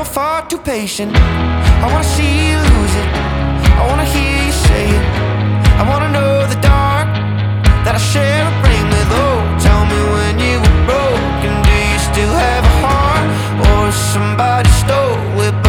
You're far too patient. I wanna see you lose it. I wanna hear you say it. I wanna know the dark that I share a brain with. Oh, tell me when you were broken. Do you still have a heart, or somebody stole it?